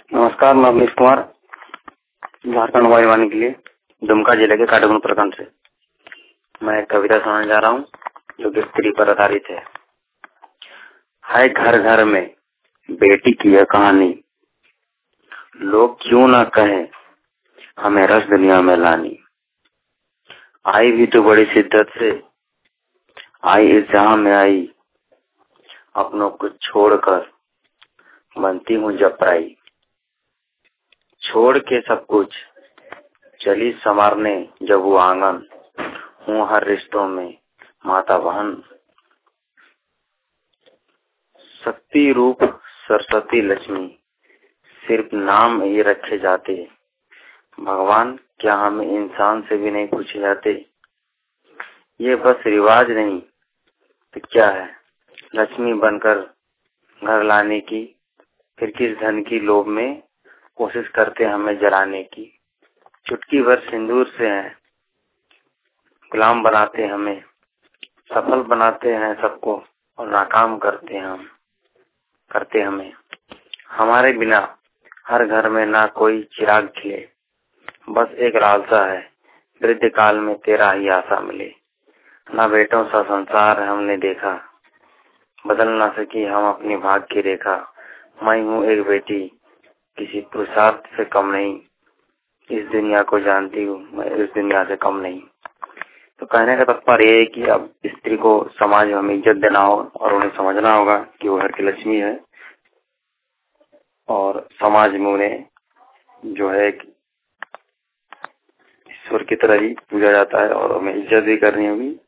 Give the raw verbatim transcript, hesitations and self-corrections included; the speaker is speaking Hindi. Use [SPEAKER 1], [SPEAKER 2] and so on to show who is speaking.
[SPEAKER 1] नमस्कार, मैं अवनीश कुमार, झारखंड वायुवाणी के लिए दुमका जिले के काटगुन प्रखंड से मैं एक कविता सुनाने जा रहा हूँ जो कि स्त्री पर आधारित है। है घर घर में बेटी की यह कहानी, लोग क्यों ना कहें हमें रस दुनिया में लानी। आई भी तो बड़ी शिद्दत से, आई इस जहां में आई, अपनों को छोड़कर बनती हूँ जब पराई। छोड़ के सब कुछ चली संवारने जब वो आंगन, हूँ हर रिश्तों में माता बहन। शक्ति रूप सरस्वती लक्ष्मी सिर्फ नाम ही रखे जाते, भगवान क्या हमें इंसान से भी नहीं पूछे जाते। ये बस रिवाज नहीं तो क्या है, लक्ष्मी बनकर घर लाने की, फिर किस धन की लोभ में कोशिश करते हमें जलाने की। चुटकी भर सिंदूर से है गुलाम बनाते हमें, सफल बनाते हैं सबको और नाकाम करते हैं हम करते हमें। हमारे बिना हर घर में ना कोई चिराग खिले, बस एक लालसा है वृद्ध काल में तेरा ही आशा मिले। ना बेटों सा संसार हमने देखा, बदल ना सकी हम अपनी भाग्य की रेखा। मैं हूँ एक बेटी, किसी पुरुषार्थ से कम नहीं, इस दुनिया को जानती हूँ मैं इस दुनिया से कम नहीं। तो कहने का तात्पर्य ये है कि अब स्त्री को समाज में हमें इज्जत देना हो और उन्हें समझना होगा कि वो घर की लक्ष्मी है और समाज में उन्हें जो है ईश्वर की तरह ही पूजा जाता है और हमें इज्जत भी करनी होगी